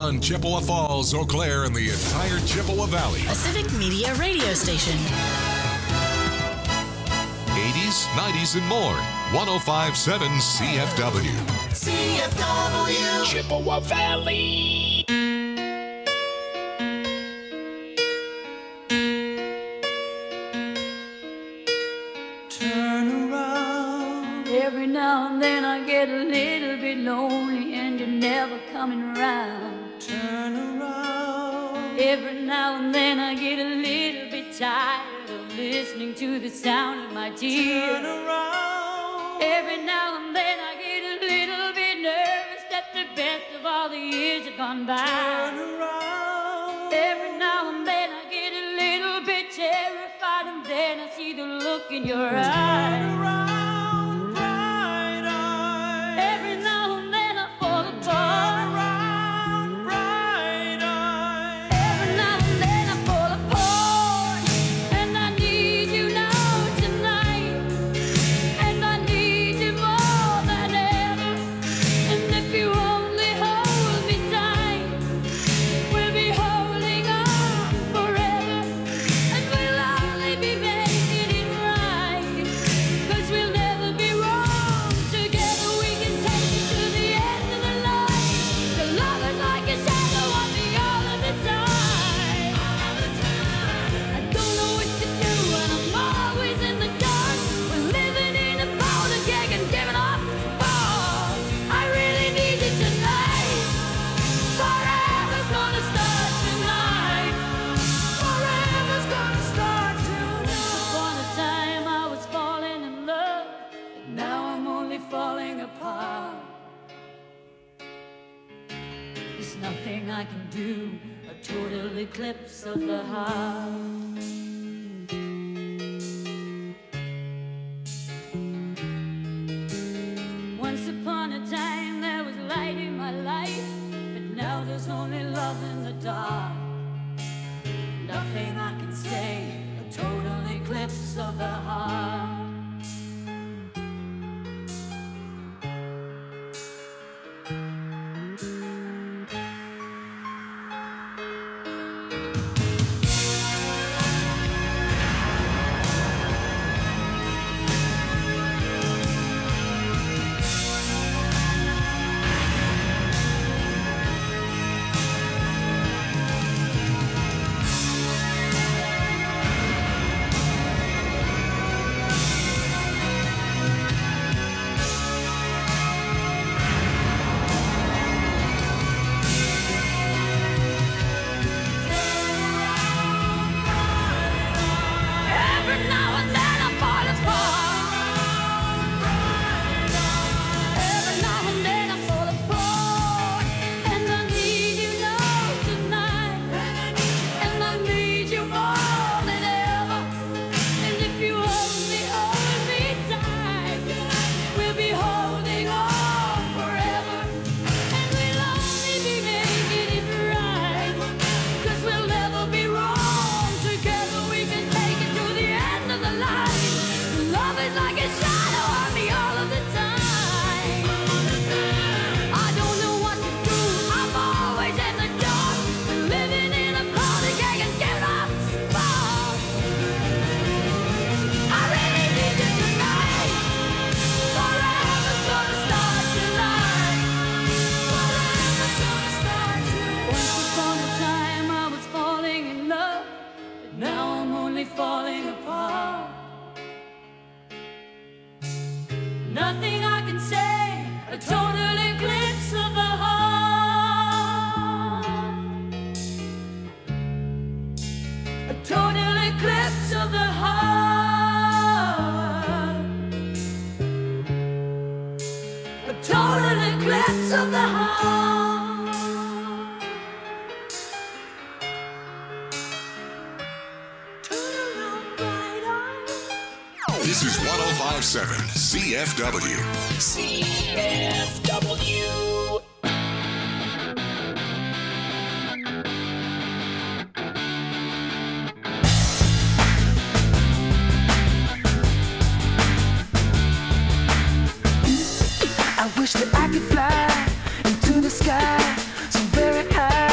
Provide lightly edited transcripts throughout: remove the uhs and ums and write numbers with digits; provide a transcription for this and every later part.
on Chippewa Falls, Eau Claire, and the entire Chippewa Valley. Pacific Media Radio Station. 80s, 90s, and more. 105.7 CFW. CFW. Chippewa Valley. Turn around. Every now and then I get a little bit lonely and you're never coming around. Turn around. Every now and then I get a little bit tired of listening to the sound of my tears. Turn around. Every now and then I get a little bit nervous that the best of all the years have gone by. Turn around. Every now and then I get a little bit terrified, and then I see the look in your eyes. Turn around, bright eyes. Every now and then I fall apart. Turn around, bright eyes. Every now and then I fall apart, and I need you now tonight, and I need you more than ever. And if you only hold me tight, we'll be holding on forever, and we'll only be making it right, 'cause we'll never be wrong. Together we can take it to the end of the line. The love is like a shadow on me all of the time. I don't know what to do and I'm always in the dark. We're living in a powder keg and giving off balls. I really need you tonight. Forever's gonna start tonight. Forever's gonna start tonight. Upon a time I was falling in love, but now I'm only falling apart. There's nothing I can do, a total eclipse of the heart. Once upon a time there was light in my life, but now there's only love in the dark. Nothing I can say, a total eclipse of the heart. Every now and then I fall apart. Every now and then I fall apart, and I need you now tonight, and I need you more than ever. And if you only hold me tight, we'll be holding on forever, and we'll only be making it right, 'cause we'll never be wrong. Together we can take it to the end of the line. Love is like a shadow on me all of the time. I don't know what to do, I'm always in the dark. We're living in a powder keg and giving off sparks. I really need you tonight. Forever's gonna start tonight. Forever's gonna start tonight. Once upon a time I was falling in love, but now I'm only falling apart. Nothing I can say, a total eclipse of the heart. A total eclipse of the heart. A total eclipse of the heart. Turn around, bright eyes. This is 105.7 CFW. CFW. I wish that I could fly into the sky so very high.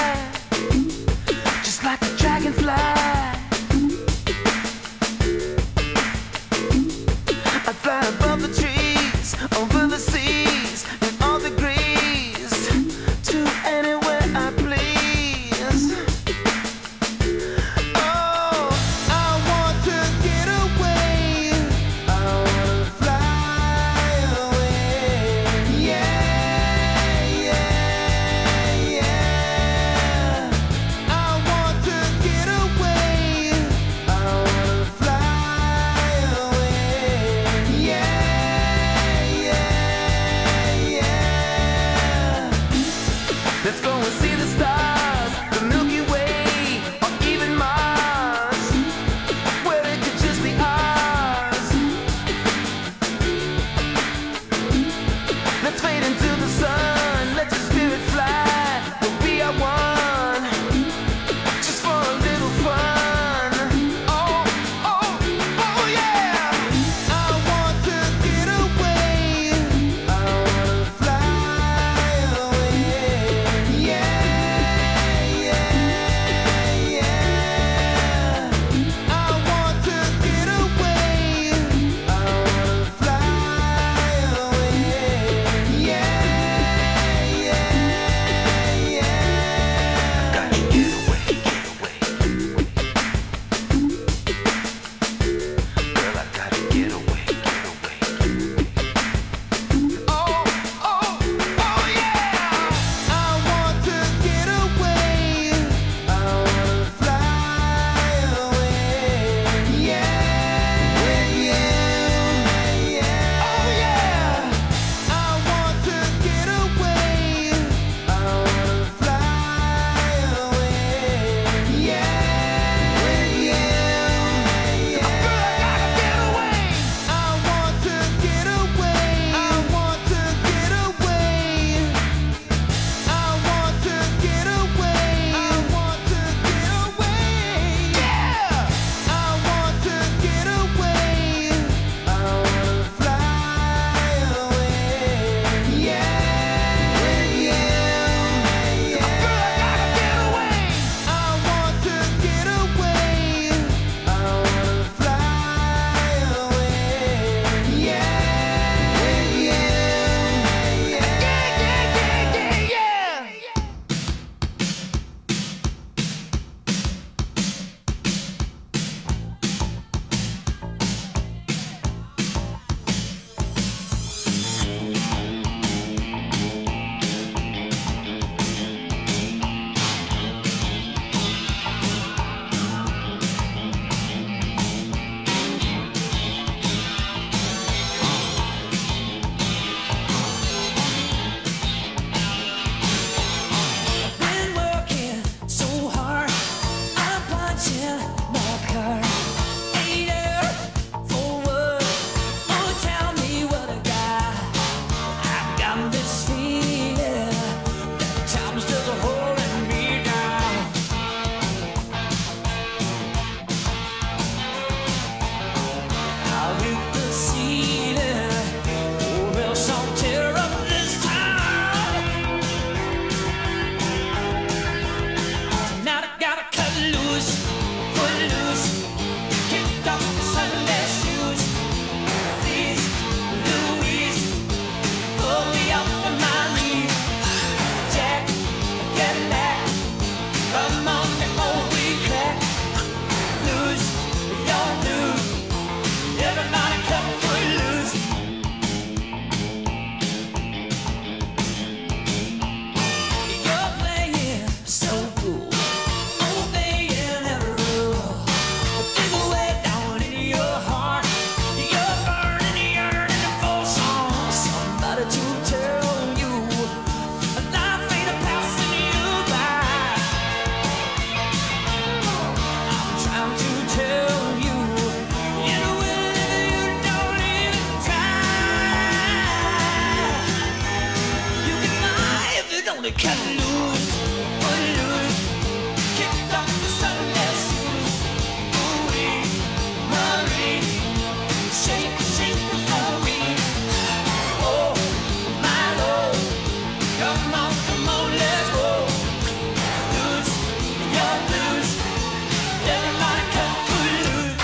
cut loose, footloose, kicked off the Sunday shoes. Ooh-wee, Marie, shake, shake the glory. Oh, my Lord, come on, let's go. Loose, you're loose, everybody cut footloose.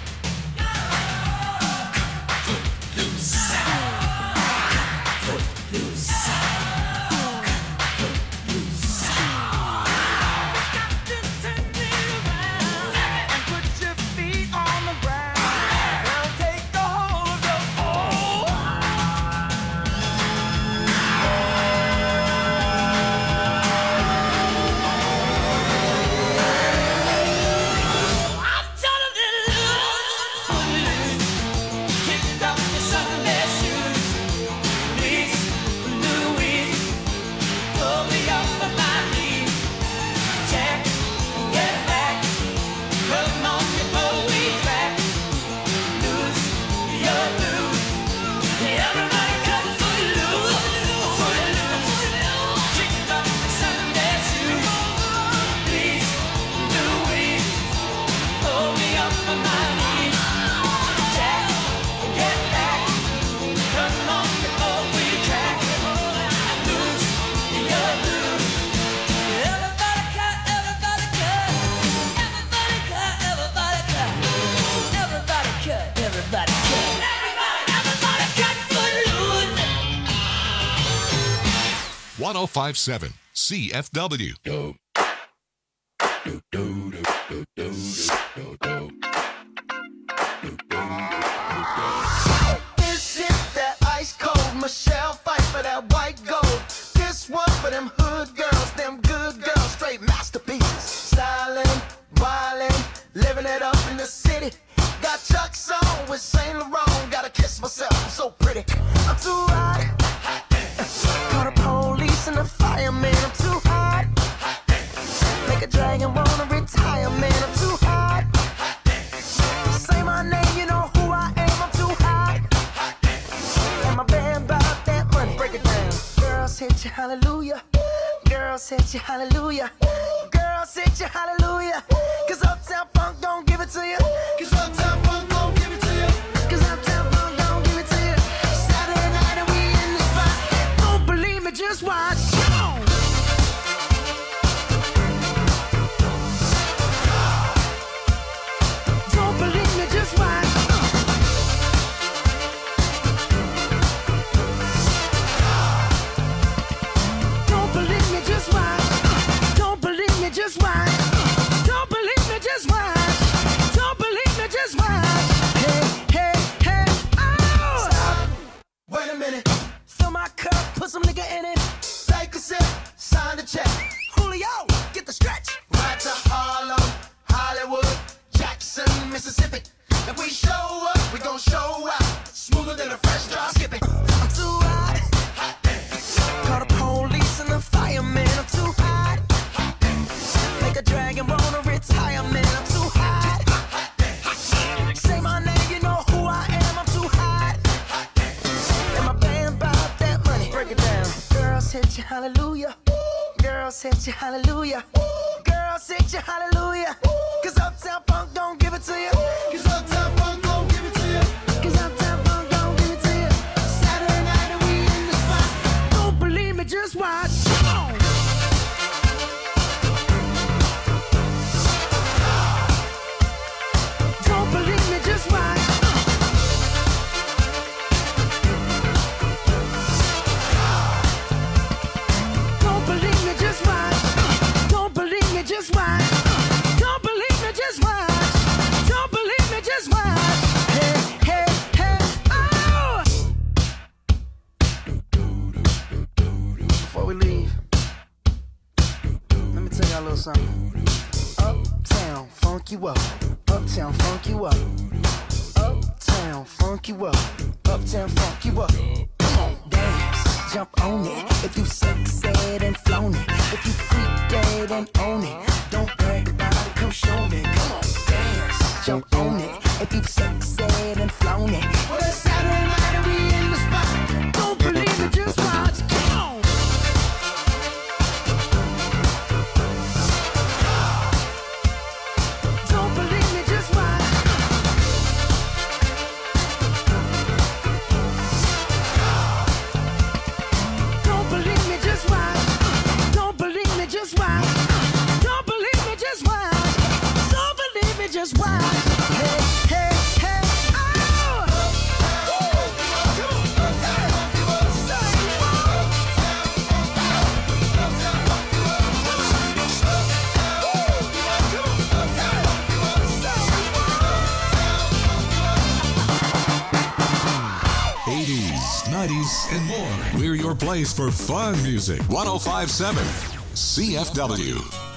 Everybody cut footloose. 1057 CFW. This is that ice cold Michelle fight for that white gold. This one for them hood girls, them good girls, straight masterpieces. Stylin', wildin', living it up in the city. Got Chuck's on with Saint Laurent. Gotta kiss myself, I'm so pretty. I'm too hot. Call the police and the fireman. I'm too hot. Make a dragon wanna retire, man. I'm too hot. Say my name, you know who I am. I'm too hot. And my band bought that money. Break it down. Girls hit you, hallelujah. Girls hit you, hallelujah. Girls hit you, hallelujah. Cause Uptown Funk don't give it to you. Cause Uptown Funk don't give it to you. Cause Uptown Funk don't give it to you. Saturday night and we in the spot. Don't believe me, just watch. Come on. Don't believe me, just watch. Don't believe me, just watch. Don't believe me, just watch. Don't believe me, just watch. Don't believe me, just watch. Hey, hey, hey, oh! Stop. Wait a minute. Fill my cup, put some nigga in it. Take a sip, sign the check. Julio, get the stretch. Right to Harlem, Hollywood, Jackson, Mississippi. If we show up, we gon' show out. Smoother than a fresh drop skipping. I'm too hot. Call the police and the fireman. I'm too hot. Make a dragon wanna retire, man. I'm too hot. Say my name, you know who I am. I'm too hot. And my band bought that money. Break it down. Girls hit you, hallelujah. Girls hit you, hallelujah. Girls hit you, hallelujah. Cause Uptown Funk don't give it to you. Cause Uptown Funk don't give it to you. Cause Uptown Funk don't give it to you. Saturday night and we in the spot. Don't believe me, just watch. Come on. Don't believe me, just watch. Don't believe me, just watch. Don't believe me, just watch. Don't believe me, just watch. Don't believe me, just watch. Hey, hey, hey, oh! Before we leave, let me tell y'all a little something. Uptown, funk you up. Uptown, funk you up. Uptown, funk you up. Uptown, funk you up. Come on, dance, jump on it. If you sexed and flown it. If you freak dead and own it. Don't brag about it, come show me. Come on, dance, jump on it. If you sexed and flown it. Well, it's Saturday night and we in the spot. Don't believe it, just watch. Come on. just watch. Hey, hey, hey, oh! 80s, 90s, and more. We're your place for fun music. 1057 CFW.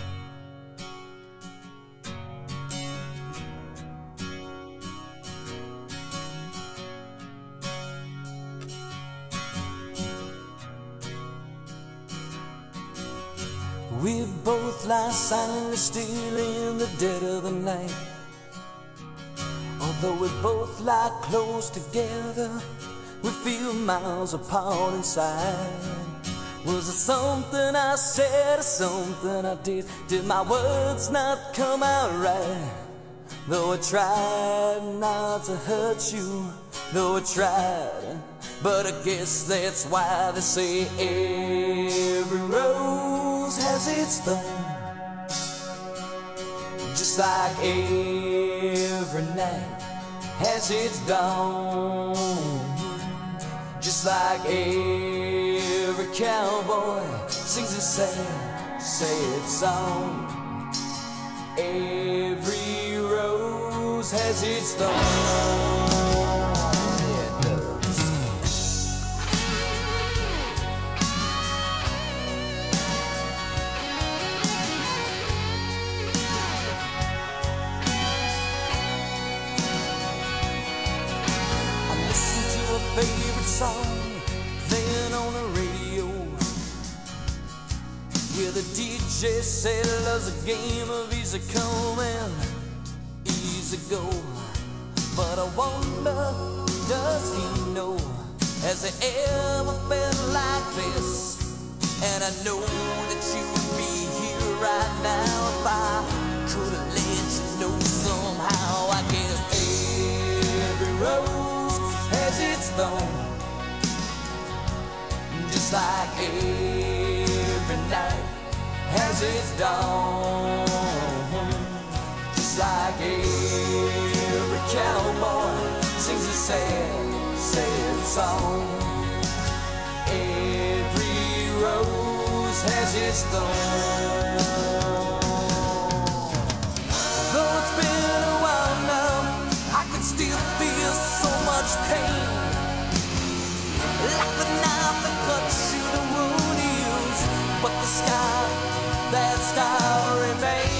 We both lie silently still in the dead of the night. Although we both lie close together, we feel miles apart inside. Was it something I said or something I did? Did my words not come out right? Though I tried not to hurt you, though I tried, but I guess that's why they say every rose has its thorn. Just like every night has its dawn. Just like every cowboy sings a sad, sad song. Every rose has its thorn. Yeah, it does. I listened to a favorite song then on the radio, where the DJ said love's a game of easy come and easy go. But I wonder, does he know, has he ever felt like this? And I know that you would be here right now if I could have let you know somehow. I guess every rose has its thorn. Just like every night has its dawn. Just like every cowboy sings a sad, sad song. Every rose has its thorn. Though it's been a while now, I can still feel so much pain. Like the knife that cuts you, the wound heals, but the scar, that scar remains.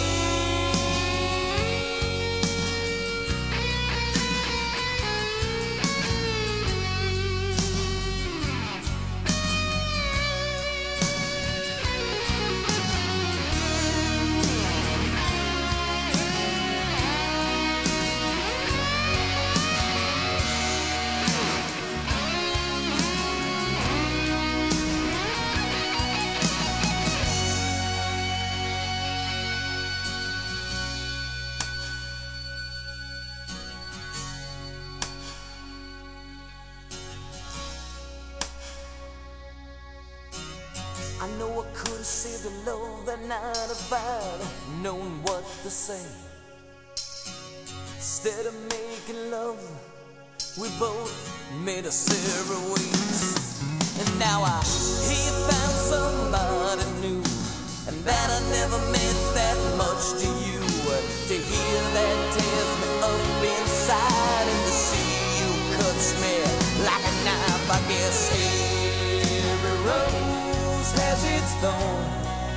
I know I could have saved the love that night if I'd known what to say. Instead of making love, we both made us separate ways. And now I hear you found somebody new, and that I never meant that much to you. To hear that tears me up inside, and to see you cuts me like a knife. I guess every rose has its thorn.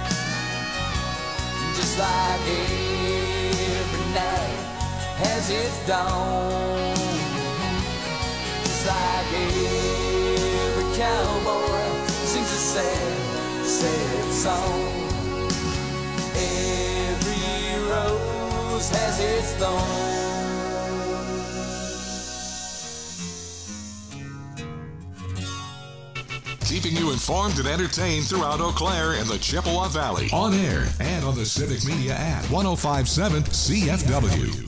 Just like every night has its dawn. Just like every cowboy sings a sad, sad song. Every rose has its thorn. Keeping you informed and entertained throughout Eau Claire and the Chippewa Valley. On air and on the Civic Media app. 1057 CFW.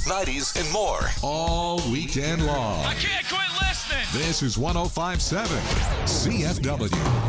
80s, 90s, and more. All weekend long. I can't quit listening. This is 105.7 CFW.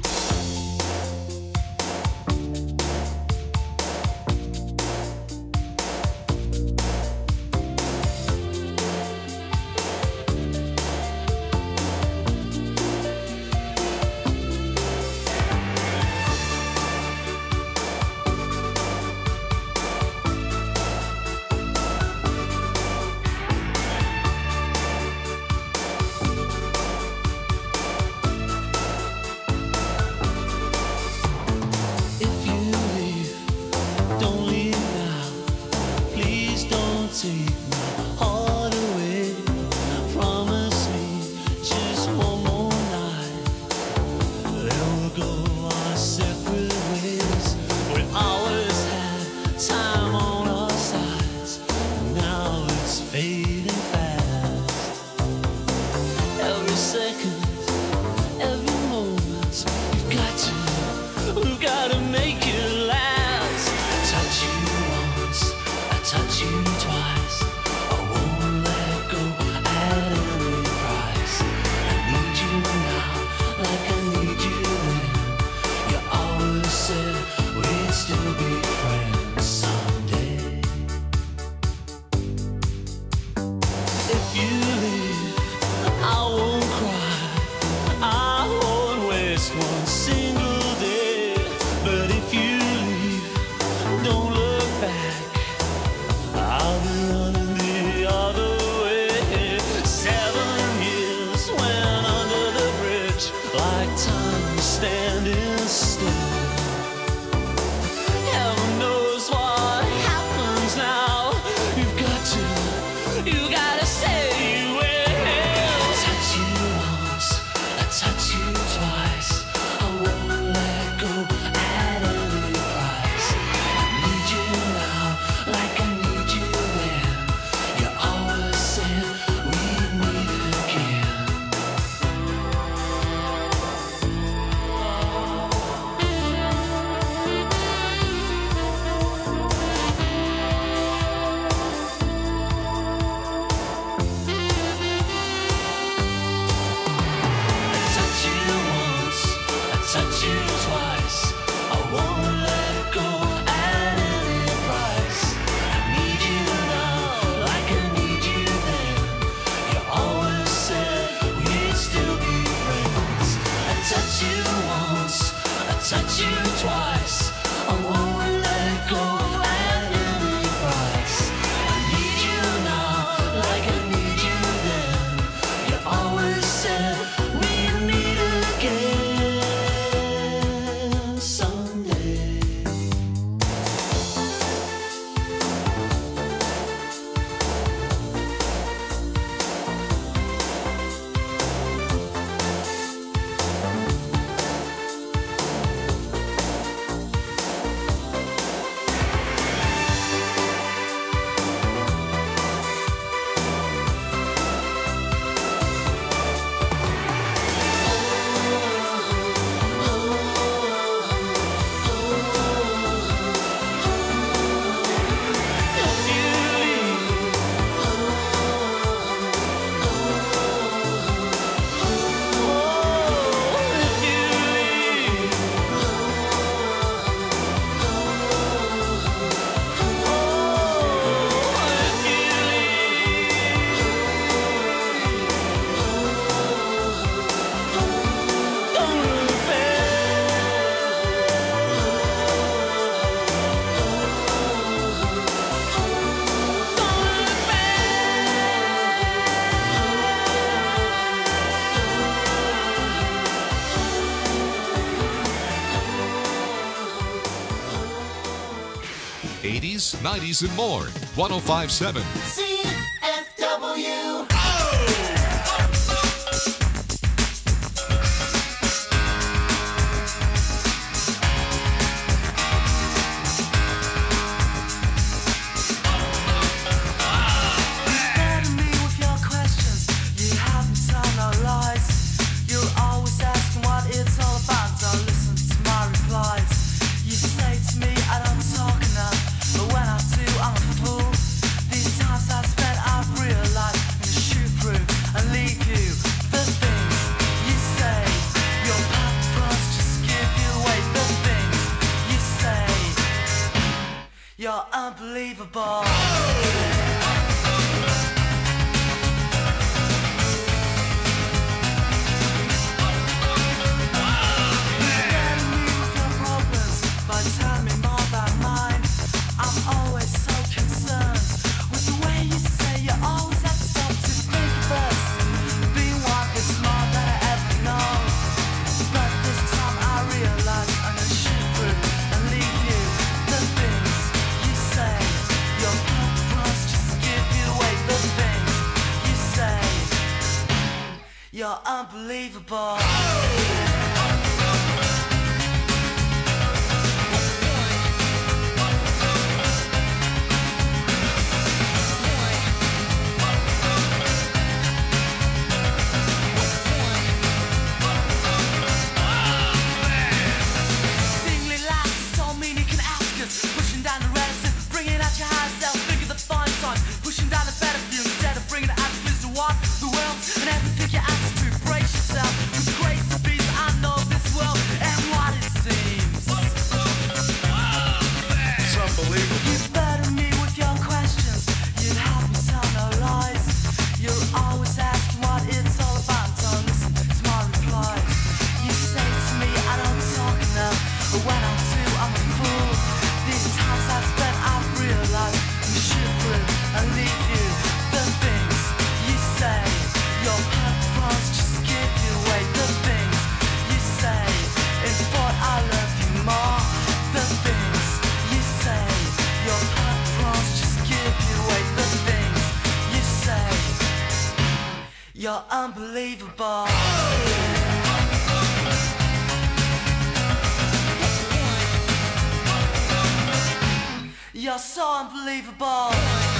'80s, '90s, and more. 105.7 CFW. Sometimes unbelievable. Tell me more about mine. I'm always so concerned with the way you say you always have stuff to think of us. Being one is more than I ever know. But this time I realize I'm gonna shoot through and leave you. The things you say, your purpose just give you away. The things you say, you're unbelievable. Pushing down the relative, bringing out your higher self, figure the fine time. Pushing down the better view instead of bringing it out to what the world and everything you ask to. Brace yourself with the grace of peace. I know this world and what it seems. It's unbelievable. You better me with your questions. You'd help me tell no lies. You're always asking what it's all about. Don't listen to my replies. You say to me I don't talk enough, but when I do I'm a fool. These times I've spent, I've realized you shoot through and leave you. The things you say, your purpose just give you away. The things you say, in thought I love you more. The things you say, your purpose just give you away. The things you say, you're unbelievable. You're so unbelievable.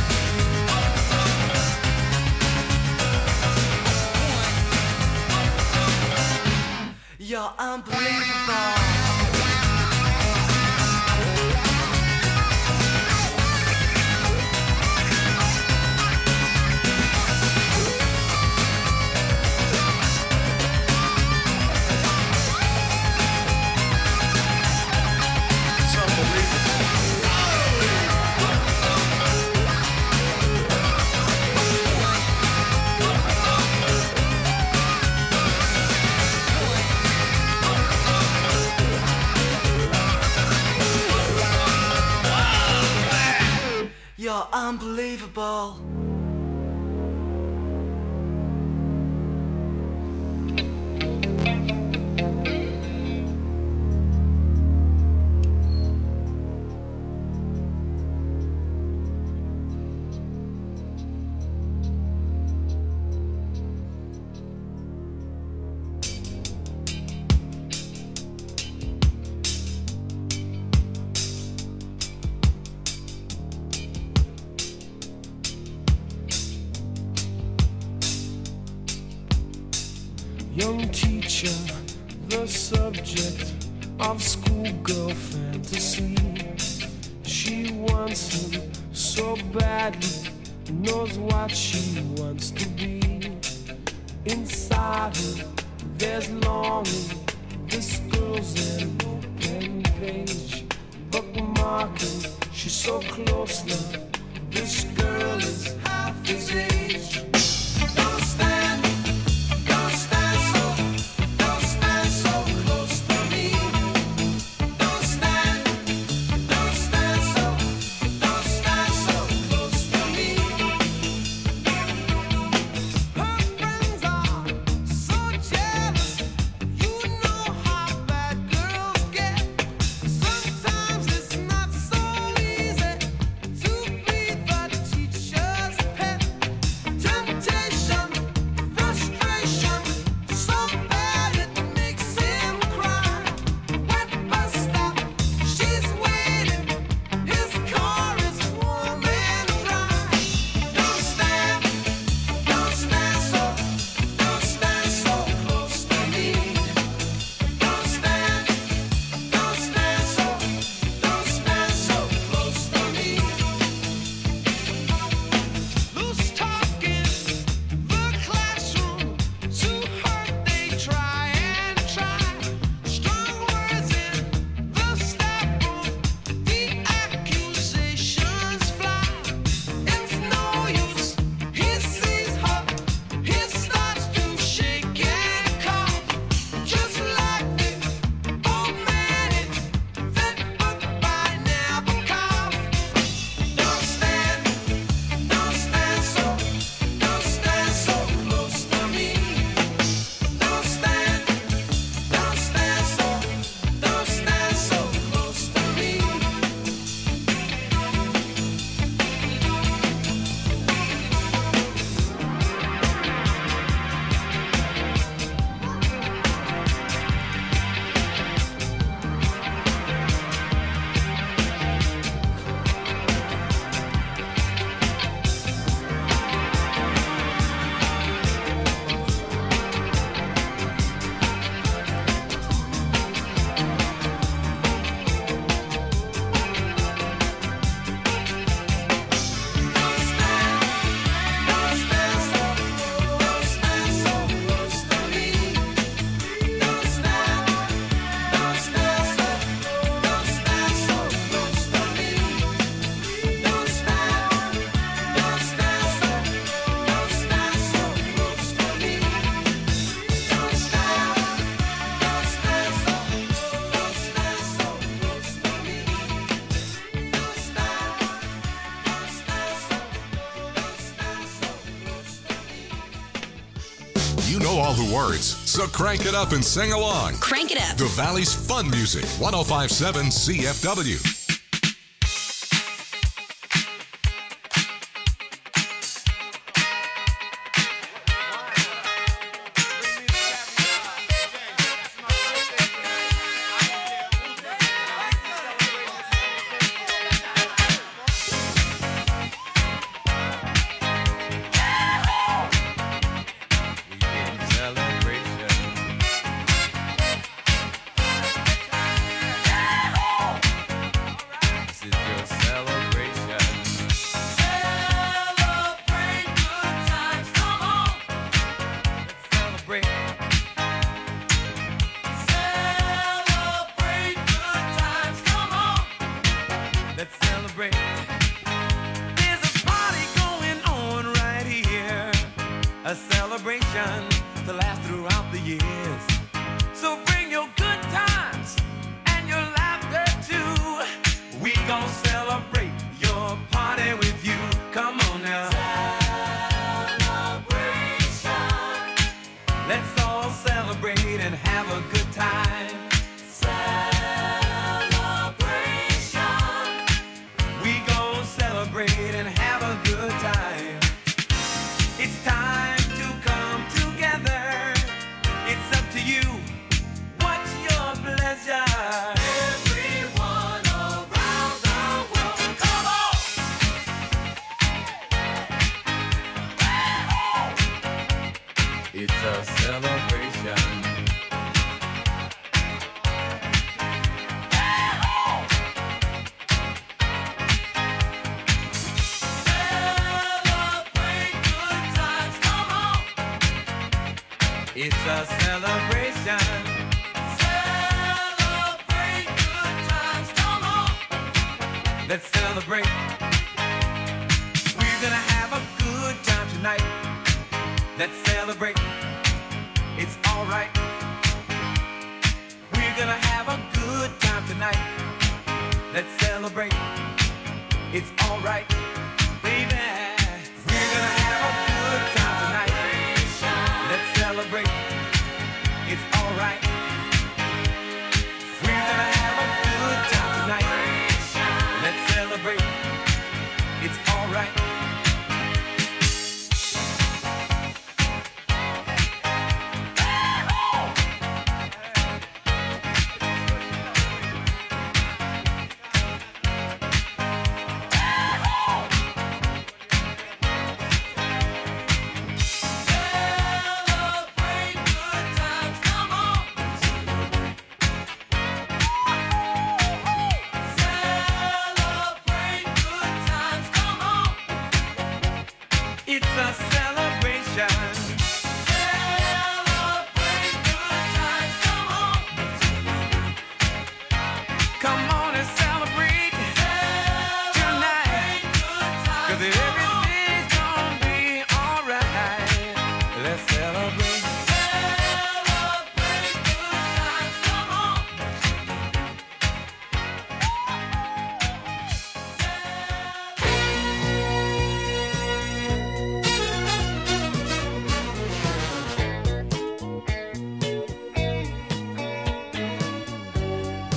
You're unbelievable. You're unbelievable. Young teacher, the subject of schoolgirl fantasy. She wants him so badly, knows what she wants to be. Inside her, there's longing. This girl's an open page, bookmarking. She's so close now. This girl is half his age. Don't stand. Jump You know all the words, so crank it up and sing along. Crank it up. The Valley's fun music, 105.7 CFW. It's a celebration. Celebrate good times, come on. Let's celebrate. We're gonna have a good time tonight. Let's celebrate. It's alright. We're gonna have a good time tonight. Let's celebrate. It's alright, baby. We're gonna have a good time tonight. Let's celebrate. It's alright. We're gonna have a good time tonight. Let's celebrate. It's alright.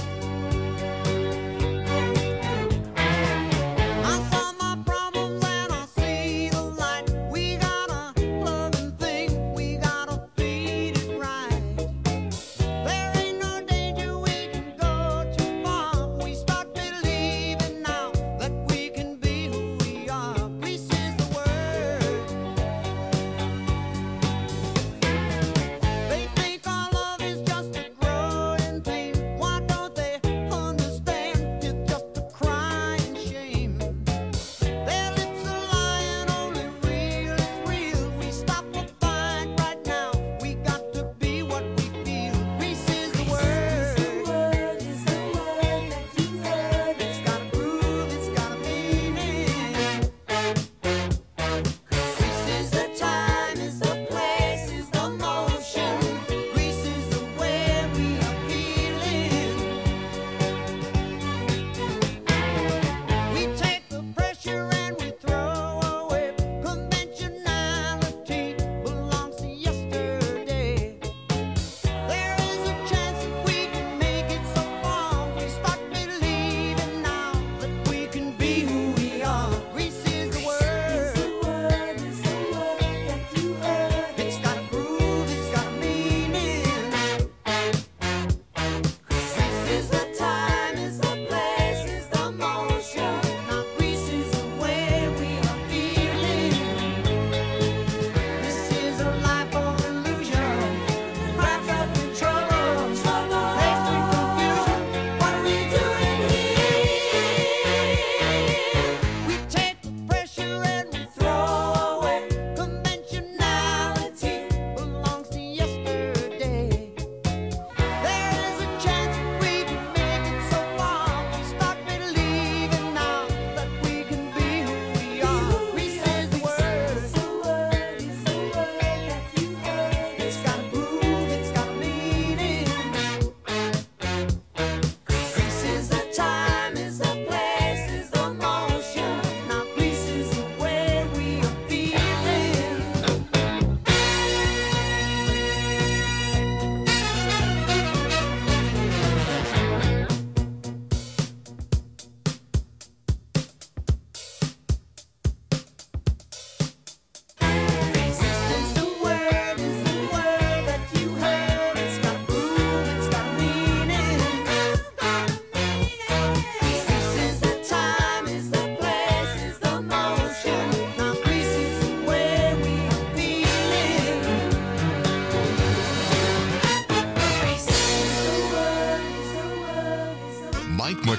I saw my problems and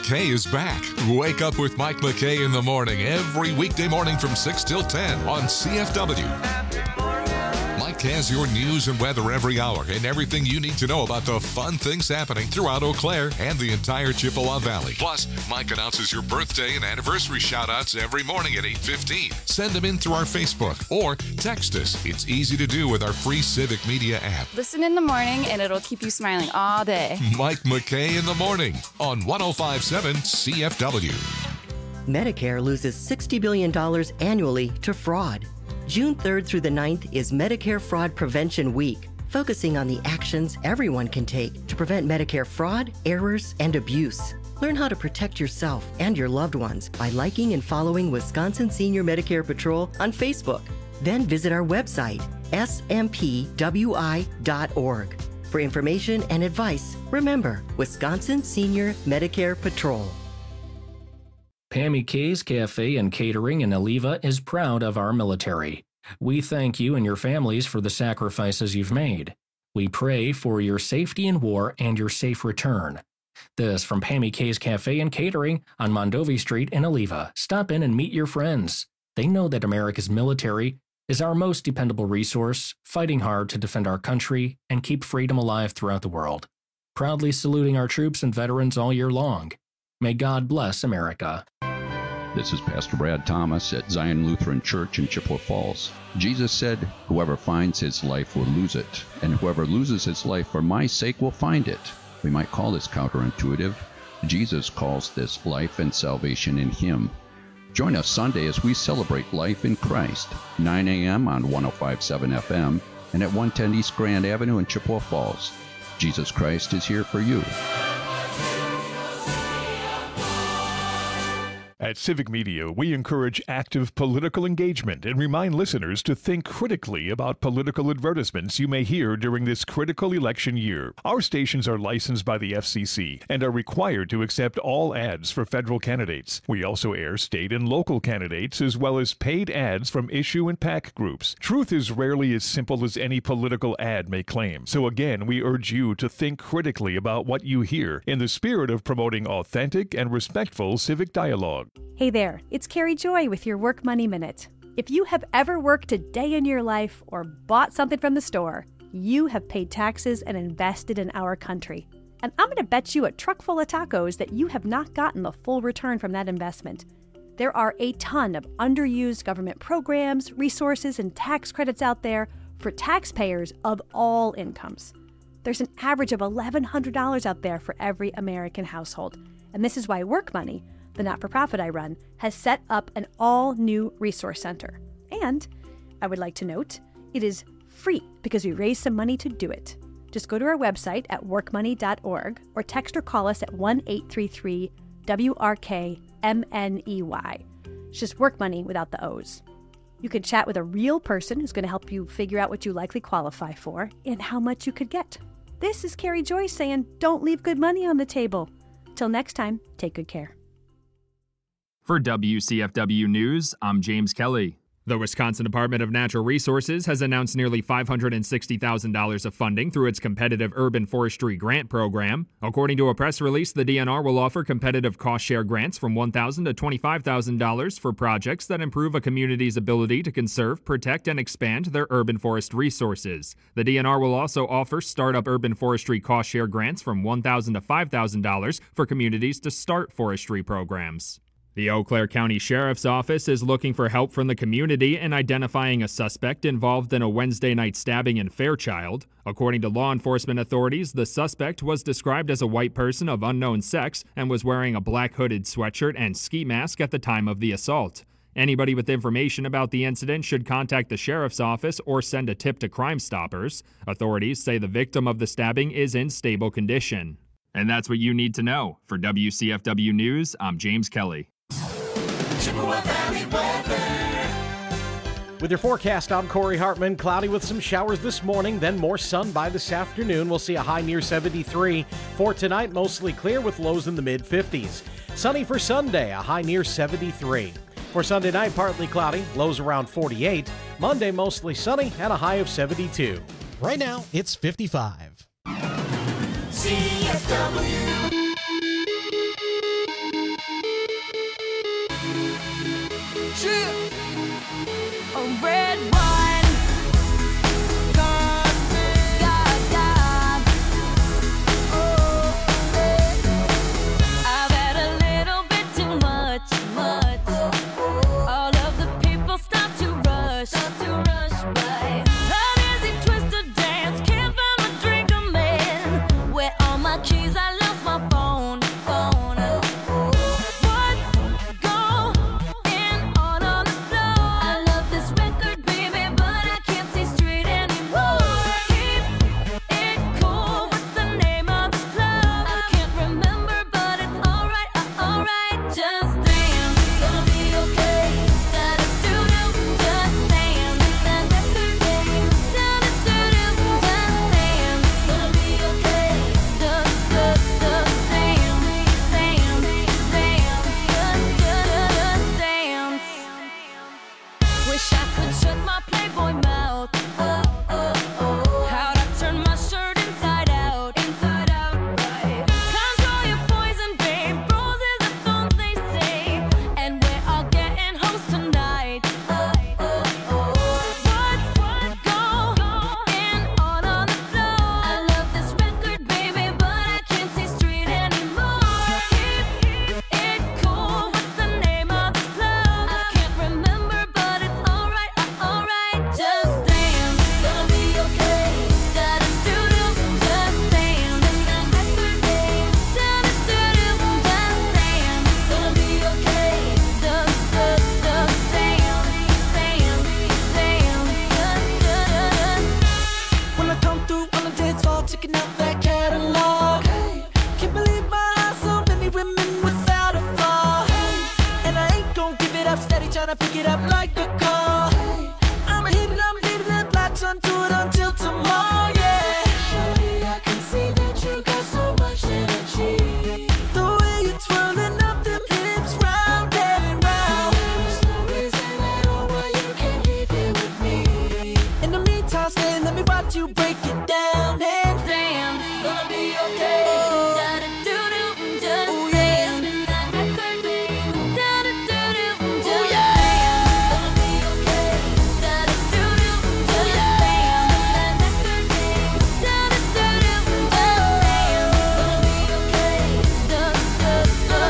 McKay is back. Wake up with Mike McKay in the morning every weekday morning from 6 till 10 on CFW. Mike has your news and weather every hour and everything you need to know about the fun things happening throughout Eau Claire and the entire Chippewa Valley. Plus, Mike announces your birthday and anniversary shout-outs every morning at 8:15. Send them in through our Facebook or text us. It's easy to do with our free Civic Media app. Listen in the morning and it'll keep you smiling all day. Mike McKay in the morning on 105.7 CFW. Medicare loses $60 billion annually to fraud. June 3rd through the 9th is Medicare Fraud Prevention Week, focusing on the actions everyone can take to prevent Medicare fraud, errors, and abuse. Learn how to protect yourself and your loved ones by liking and following Wisconsin Senior Medicare Patrol on Facebook. Then visit our website, smpwi.org. For information and advice, remember Wisconsin Senior Medicare Patrol. Pammy K's Cafe and Catering in Oliva is proud of our military. We thank you and your families for the sacrifices you've made. We pray for your safety in war and your safe return. This from Pammy K's Cafe and Catering on Mondovi Street in Oliva. Stop in and meet your friends. They know that America's military is our most dependable resource, fighting hard to defend our country and keep freedom alive throughout the world. Proudly saluting our troops and veterans all year long. May God bless America. This is Pastor Brad Thomas at Zion Lutheran Church in Chippewa Falls. Jesus said, "Whoever finds his life will lose it, and whoever loses his life for my sake will find it." We might call this counterintuitive. Jesus calls this life and salvation in him. Join us Sunday as we celebrate life in Christ, 9 a.m. on 105.7 FM and at 110 East Grand Avenue in Chippewa Falls. Jesus Christ is here for you. At Civic Media, we encourage active political engagement and remind listeners to think critically about political advertisements you may hear during this critical election year. Our stations are licensed by the FCC and are required to accept all ads for federal candidates. We also air state and local candidates as well as paid ads from issue and PAC groups. Truth is rarely as simple as any political ad may claim. So again, we urge you to think critically about what you hear in the spirit of promoting authentic and respectful civic dialogue. Hey there, it's Carrie Joy with your Work Money Minute. If you have ever worked a day in your life or bought something from the store, you have paid taxes and invested in our country. And I'm going to bet you a truck full of tacos that you have not gotten the full return from that investment. There are a ton of underused government programs, resources, and tax credits out there for taxpayers of all incomes. There's an average of $1,100 out there for every American household. And this is why Work Money, the not-for-profit I run, has set up an all-new resource center. And I would like to note, it is free because we raised some money to do it. Just go to our website at workmoney.org or text or call us at 1-833-WRK-MNEY. It's just Work Money without the O's. You can chat with a real person who's going to help you figure out what you likely qualify for and how much you could get. This is Carrie Joy saying, don't leave good money on the table. Till next time, take good care. For WCFW News, I'm James Kelly. The Wisconsin Department of Natural Resources has announced nearly $560,000 of funding through its competitive urban forestry grant program. According to a press release, the DNR will offer competitive cost-share grants from $1,000 to $25,000 for projects that improve a community's ability to conserve, protect, and expand their urban forest resources. The DNR will also offer startup urban forestry cost-share grants from $1,000 to $5,000 for communities to start forestry programs. The Eau Claire County Sheriff's Office is looking for help from the community in identifying a suspect involved in a Wednesday night stabbing in Fairchild. According to law enforcement authorities, the suspect was described as a white person of unknown sex and was wearing a black hooded sweatshirt and ski mask at the time of the assault. Anybody with information about the incident should contact the Sheriff's Office or send a tip to Crime Stoppers. Authorities say the victim of the stabbing is in stable condition. And that's what you need to know. For WCFW News, I'm James Kelly. Chippewa Valley weather. With your forecast, I'm Corey Hartman. Cloudy with some showers this morning, then more sun by this afternoon. We'll see a high near 73. For tonight, mostly clear with lows in the mid-50s. Sunny for Sunday, a high near 73. For Sunday night, partly cloudy, lows around 48. Monday, mostly sunny, and a high of 72. Right now, it's 55. CFW. Wish I could shut my Playboy mouth. Oh, oh, oh. How'd I turn my shirt inside out? Inside out, right. Control your poison, babe. Roses are thorns, they say. And we're all getting hoes tonight. Oh, oh, oh. What's going on the floor? I love this record, baby, but I can't see straight anymore. Keep it cool. What's the name of this club? I can't remember, but it's alright, alright. Just dance, gonna be okay. Da-da-doo-doo, just dance. And that record, babe. Da-da-doo-doo, just dance. Gonna be okay. Just dance, dance, When I come through on the dance floor, checking out that catalog. Can't believe my eyes, so many women without a flaw. And I ain't gon' give it up, steady tryna pick it up like a car. I'ma hit it, I'm leaving it, latch onto it until tomorrow, yeah. Shorty, I can see that you got so much energy. The way you're twirling up them hips round and round. There's no reason at all why you can't leave here with me. In the meantime, stay, let me watch you break it down and dance. Gonna be okay. Da-da-doo-doo, just dance. And that record, babe. Da-da-doo-doo, just dance. Gonna be okay. Da-da-doo-doo, just dance. And that record, babe. Da-da-doo-doo, just dance. Gonna be okay. Just dance.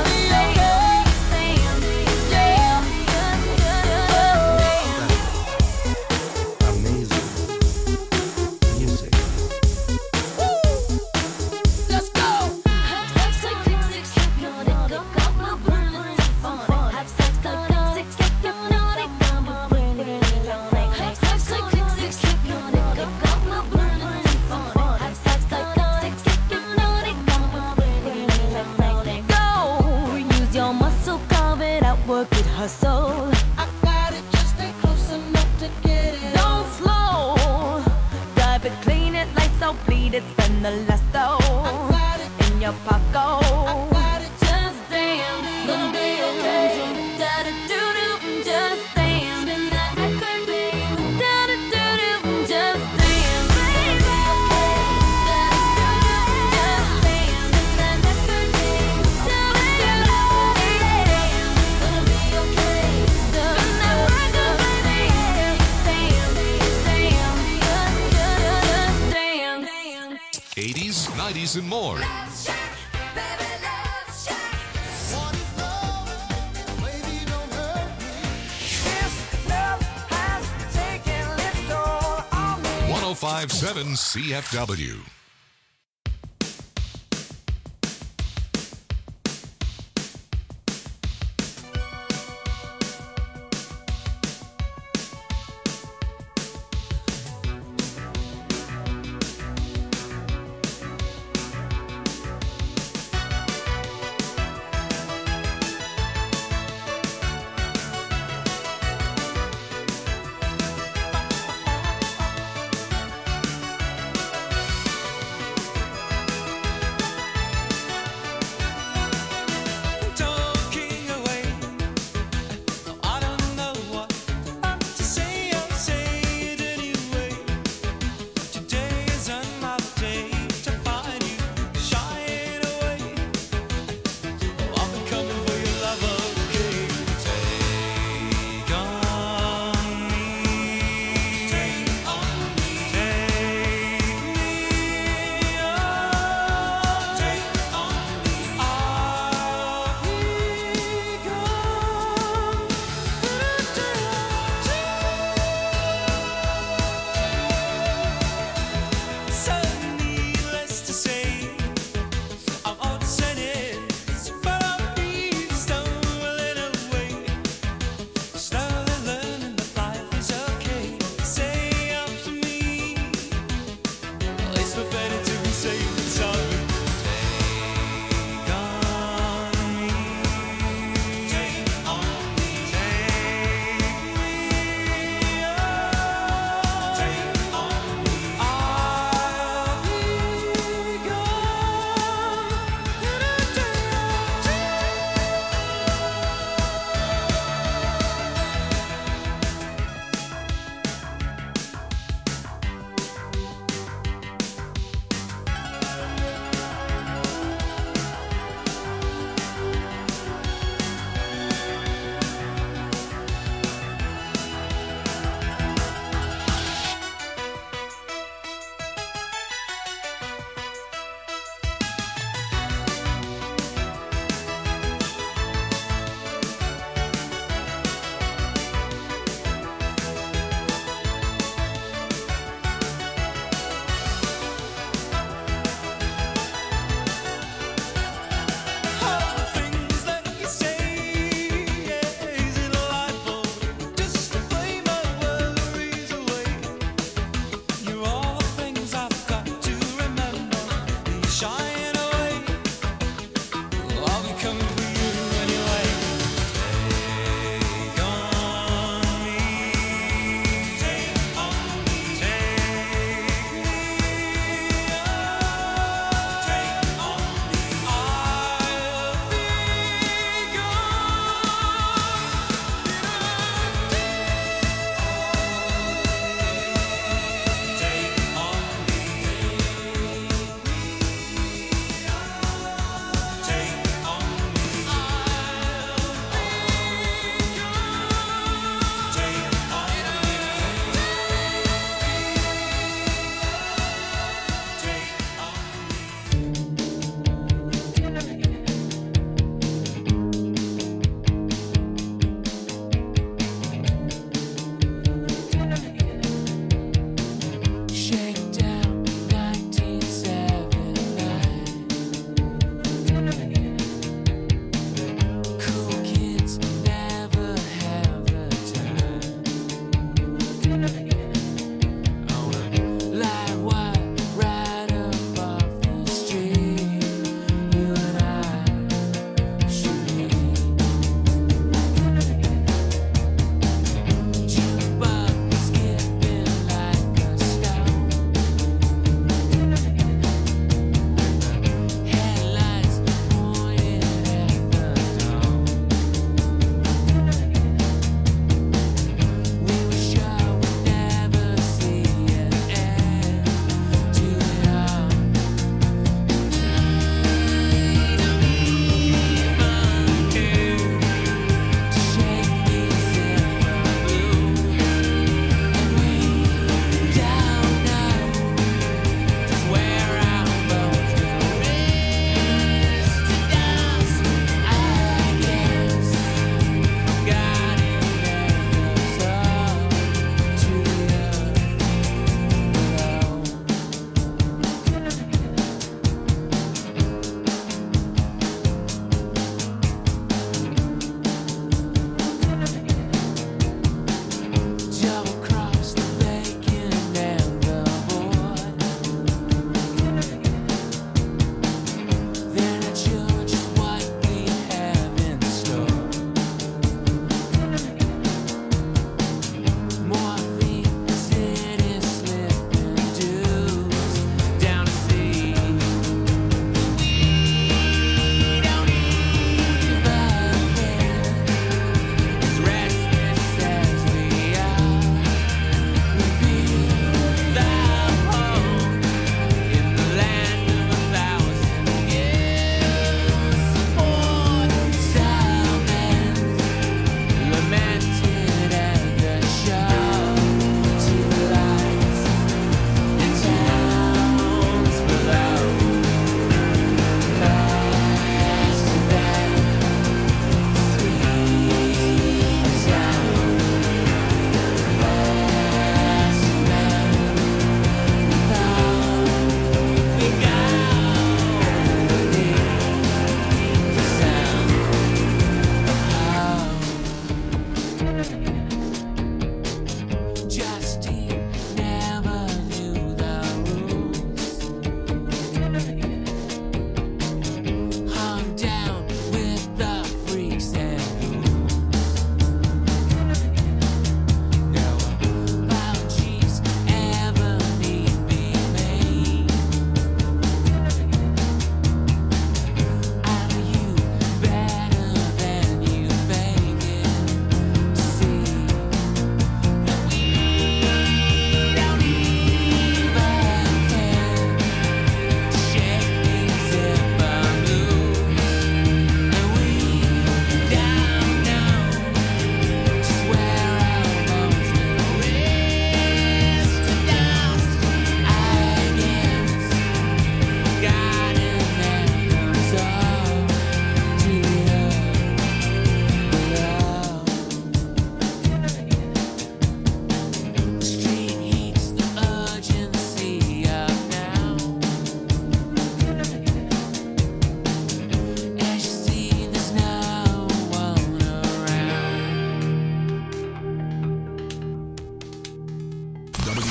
let's go. Have sex like six, hypnotic, go, go, go, burn, let's have fun. Have sex like six, hypnotic, go, go, burn, have sex like six, hypnotic, go, go, go, burn, let's have fun. Have sex like six, hypnotic, go, go, use your muscle, carve it out, work it, hustle. I got it, just stay close enough to get it. Don't slow, drive it, clean it, lights out, bleed it, spend the last though. In your pocket. Just dance, gonna be okay. Da-da-doo-doo, just dance. And that record, babe. Da-da-doo-doo, just dance, baby. Da-da-doo-doo, just dance. And that record, babe. Da-da-doo-doo, gonna be okay. And that record, baby. Dance, just dance. 80s, 90s, and more. me. 1057 CFW.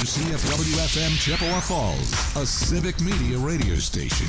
WCFW-FM Chippewa Falls, a civic media radio station.